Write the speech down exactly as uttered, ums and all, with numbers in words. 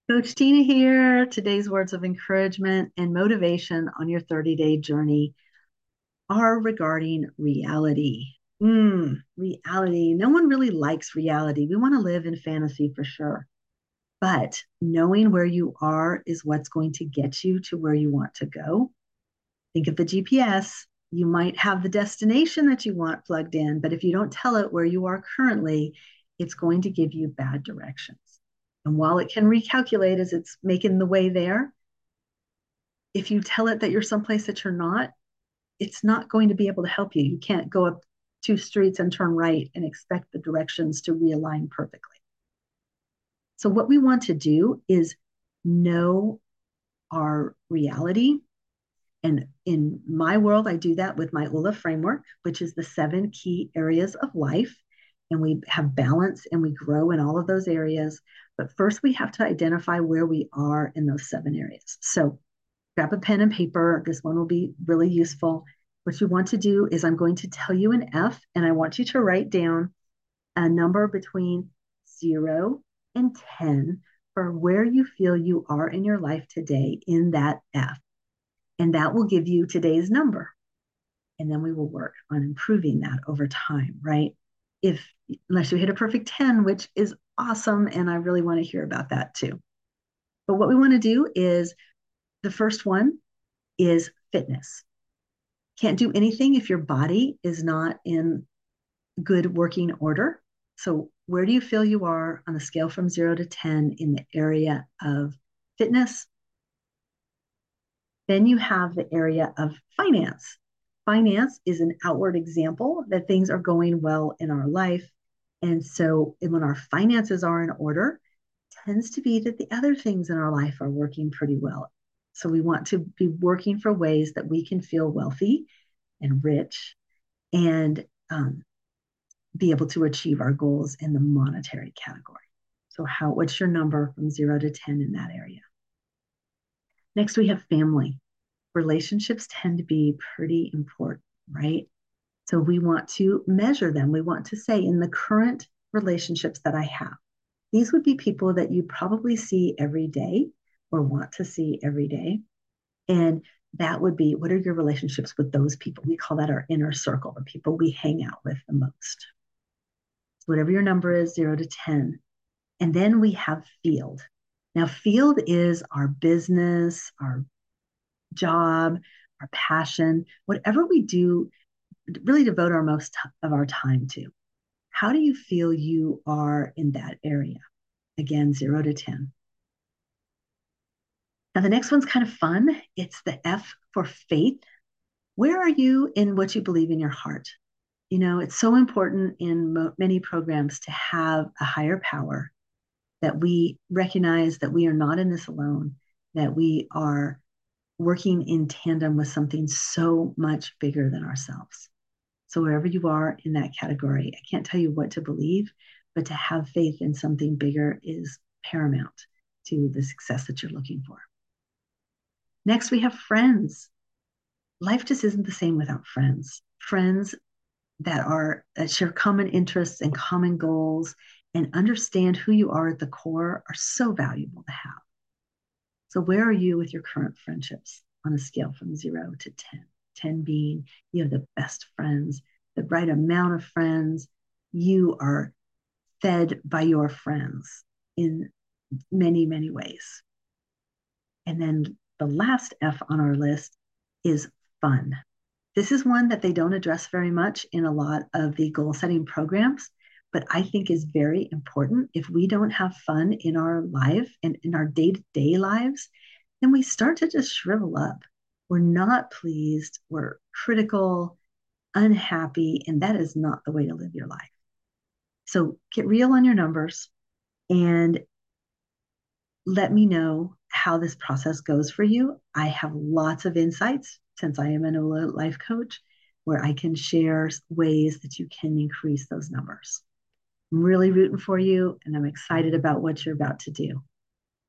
Coach Tina here. Today's words of encouragement and motivation on your thirty day journey are regarding reality. Mm, reality. No one really likes reality. We want to live in fantasy for sure. But knowing where you are is what's going to get you to where you want to go. Think of the G P S. You might have the destination that you want plugged in, but if you don't tell it where you are currently, it's going to give you bad directions. And while it can recalculate as it's making the way there, if you tell it that you're someplace that you're not, it's not going to be able to help you. You can't go up two streets and turn right and expect the directions to realign perfectly. So, what we want to do is know our reality. And in my world, I do that with my U L A framework, which is the seven key areas of life. And we have balance and we grow in all of those areas. But first, we have to identify where we are in those seven areas. So grab a pen and paper. This one will be really useful. What you want to do is I'm going to tell you an F, and I want you to write down a number between zero and ten for where you feel you are in your life today in that F. And that will give you today's number. And then we will work on improving that over time, right? If, unless you hit a perfect ten, which is awesome. And I really want to hear about that too. But what we want to do is the first one is fitness. Can't do anything if your body is not in good working order. So, where do you feel you are on a scale from zero to ten in the area of fitness? Then you have the area of finance. Finance is an outward example that things are going well in our life. And so when our finances are in order, tends to be that the other things in our life are working pretty well. So we want to be working for ways that we can feel wealthy and rich and um, be able to achieve our goals in the monetary category. So how what's your number from zero to ten in that area? Next, we have family. Relationships tend to be pretty important, right? So we want to measure them. We want to say, in the current relationships that I have, these would be people that you probably see every day or want to see every day. And that would be, what are your relationships with those people? We call that our inner circle, the people we hang out with the most. So whatever your number is, zero to ten. And then we have field. Now, field is our business, our job, our passion, whatever we do, really devote our most of our time to. How do you feel you are in that area? Again, zero to ten. Now, the next one's kind of fun. It's the F for faith. Where are you in what you believe in your heart? You know, it's so important in mo- many programs to have a higher power, that we recognize that we are not in this alone, that we are working in tandem with something so much bigger than ourselves. So, wherever you are in that category, I can't tell you what to believe, but to have faith in something bigger is paramount to the success that you're looking for. Next, we have friends. Life just isn't the same without friends. Friends that are that share common interests and common goals and understand who you are at the core are so valuable to have. So, where are you with your current friendships on a scale from zero to ten? ten being you have the best friends, the right amount of friends. You are fed by your friends in many, many ways. And then the last F on our list is fun. This is one that they don't address very much in a lot of the goal setting programs, but I think is very important. If we don't have fun in our life and in our day to day lives, then we start to just shrivel up. We're not pleased, we're critical, unhappy, and that is not the way to live your life. So get real on your numbers and let me know how this process goes for you. I have lots of insights since I am an O L A life coach where I can share ways that you can increase those numbers. I'm really rooting for you and I'm excited about what you're about to do.